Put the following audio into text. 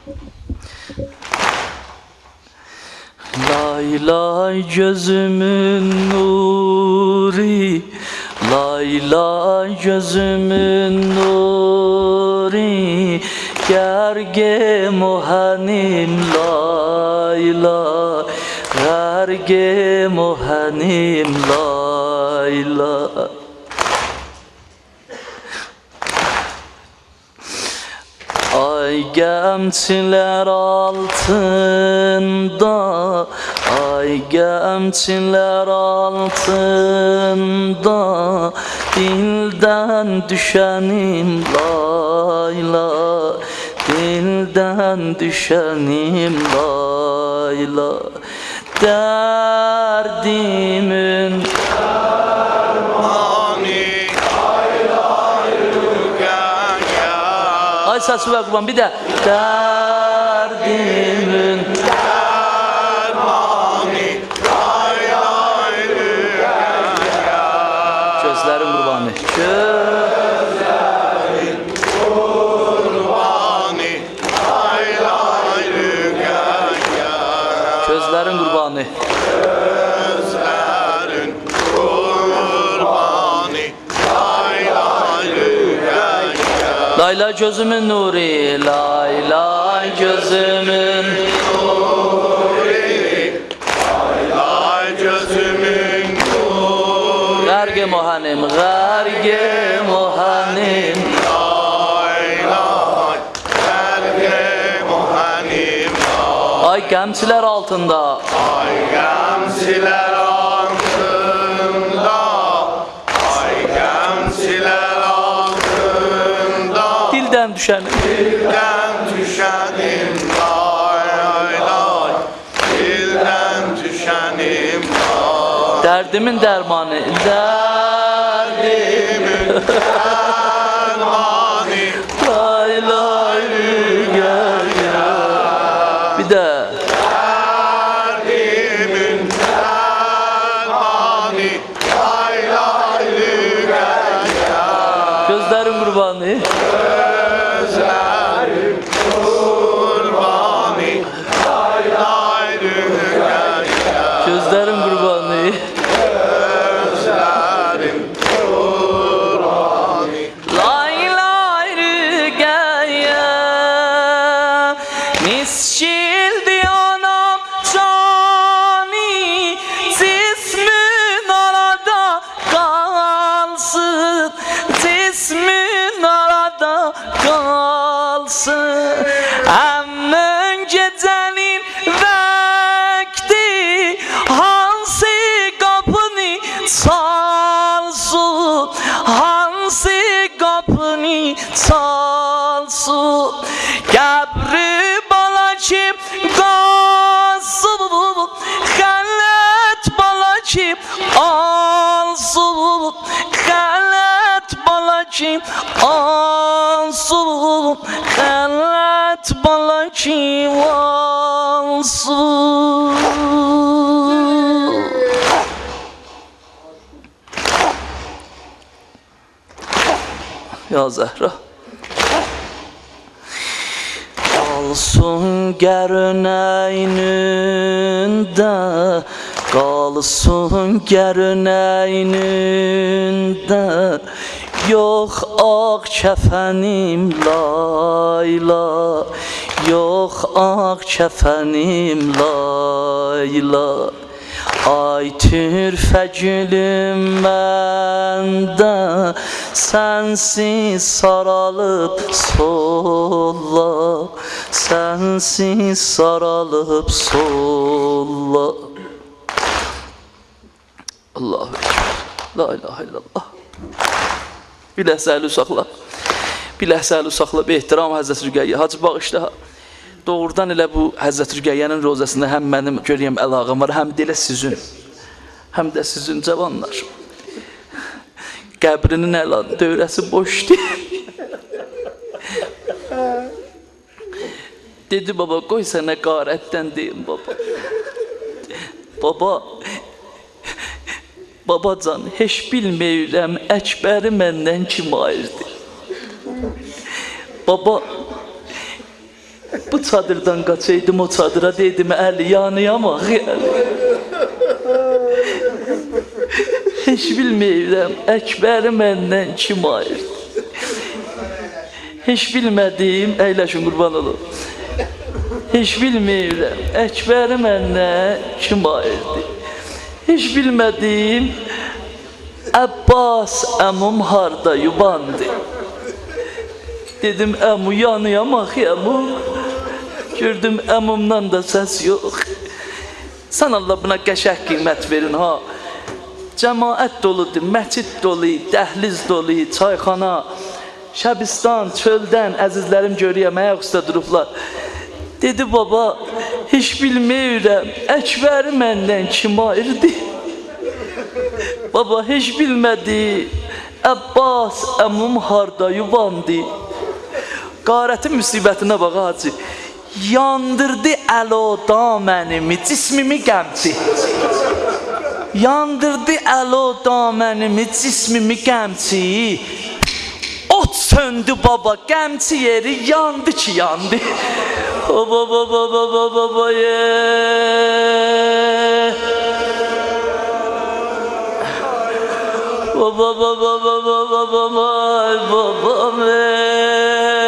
Lay lay gözümün nuri, lay lay gözümün nuri, gerge muhanim lay lay, gerge muhanim lay lay. Ay gemçiler altında, ay gemçiler altında, dilden düşenim lay lay, dilden düşenim lay lay. Derdimin ay sesi ver kurban bir de derdimin dermani lay lay gözlerin kurbanı gözlerin kurbanı lay lay gözlerin kurbanı lay lay gözümün nuri, lay lay gözümün nuri, lay lay gözümün nuri, garge muhanim, garge muhanim, lay lay, garge muhanim, ay gemçiler altında, ay gemçiler altında, ay gemçiler dilden düşenim, dilden düşenim lay lay, dilden düşenim lay. Derdimin dermanı, derdimin dermanı lay lay gel gel. Bir de derdimin dermanı lay lay gel gel. Gözlerin kurbanı. Gözlerim kurbanı, gözlerim kurbanı, lay lay rügaya, misçildi anam cani, cismin arada kalsın, cismin arada kalsın, hemen gecenin vakti, hansı kapını çalsın, hansı kapını çalsın, kabri bala kim kalsın, halet bala kim alsın, halet bala kim alsın, halet bala kim alsın. Ya Zehra kalsın görüneyninde, kalsın görüneyninde, yok ak kefenim lay lay, yok ak kefenim lay lay. Ay türfe gülüm bende, sensiz saralıp solla, sensiz saralıp solla. Allahu Ekber, la ilahe illallah. Bir ləhzəli uşaqlar, bir ləhzəli uşaqlar, bir ehtiram Həzrət Rüqəyyə. Hacı bağışla, doğrudan elə bu Həzrət Rüqəyyənin rozasında həm mənim görəyəm əlaqəm var, həm də elə sizin, həm də sizin cavanlar. Qəbrinin əlan, dövrəsi boş deyil. Dedi baba, qoy sənə qarətdən deyim baba. Baba, babacan, heç bilməyirəm, Əkbəri məndən kim ayırdı? Baba, bu çadırdan qaçaydım o çadıra, dedim əli yanıyamaq yəni. Heç bilməyirəm, Əkbəri məndən kim ayırdı? Heç bilmədiyim, əyləşin qurban olum. Heç bilməyirəm, Əkbəri məndən kim ayırdı? Heç bilmədiyim, Əbbas əmum harda yubandı? Dedim əmu yanıyamaq əmu. Gördüm əmumdan da səs yox. Sən Allah buna qəşəng qiymət verin ha. Cəmaət doludur, məscid dolu, dəhliz dolu, çayxana, Şəbistan, çöldən əzizlərim görüyəm, ayaq üstə durublar. Dedi baba, heç bilməyirəm, Əkbəri məndən kim ayırdı? Baba, heç bilmədi, Əbbas əmum harda yubandı? Qarətin müsibətinə bax hacı. Yandırdı əloda mənimi, cismimi qəmçi. Yandırdı əloda mənimi, cismimi qəmçi. Ot söndü baba, qəmçi yeri yandı ki yandı. Baba baba baba baba ye. Baba baba baba baba babam ye.